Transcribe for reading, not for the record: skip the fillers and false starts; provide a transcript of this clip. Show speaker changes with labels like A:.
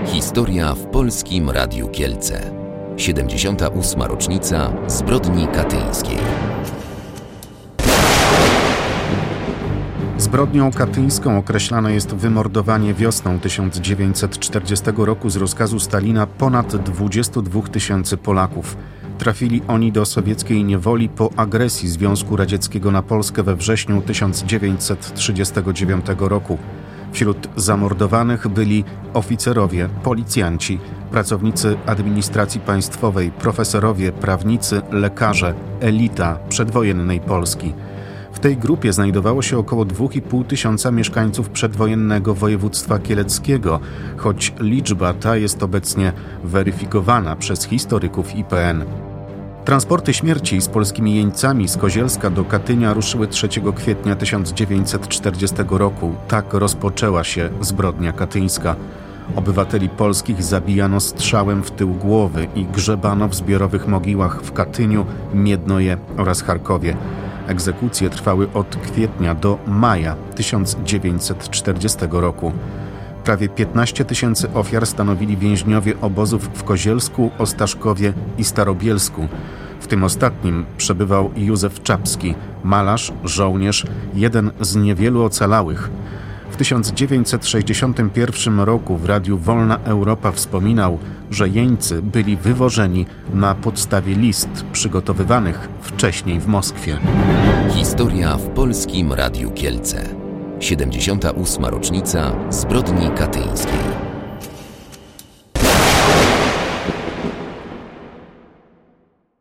A: Historia w Polskim Radiu Kielce. 78. rocznica zbrodni katyńskiej.
B: Zbrodnią katyńską określane jest wymordowanie wiosną 1940 roku z rozkazu Stalina ponad 22 000 Polaków. Trafili oni do sowieckiej niewoli po agresji Związku Radzieckiego na Polskę we wrześniu 1939 roku. Wśród zamordowanych byli oficerowie, policjanci, pracownicy administracji państwowej, profesorowie, prawnicy, lekarze, elita przedwojennej Polski. W tej grupie znajdowało się około 2,5 tysiąca mieszkańców przedwojennego województwa kieleckiego, choć liczba ta jest obecnie weryfikowana przez historyków IPN. Transporty śmierci z polskimi jeńcami z Kozielska do Katynia ruszyły 3 kwietnia 1940 roku. Tak rozpoczęła się zbrodnia katyńska. Obywateli polskich zabijano strzałem w tył głowy i grzebano w zbiorowych mogiłach w Katyniu, Miednoje oraz Charkowie. Egzekucje trwały od kwietnia do maja 1940 roku. Prawie 15 000 ofiar stanowili więźniowie obozów w Kozielsku, Ostaszkowie i Starobielsku. W tym ostatnim przebywał Józef Czapski, malarz, żołnierz, jeden z niewielu ocalałych. W 1961 roku w radiu Wolna Europa wspominał, że jeńcy byli wywożeni na podstawie list przygotowywanych wcześniej w Moskwie.
A: Historia w Polskim Radiu Kielce. 78. rocznica zbrodni katyńskiej.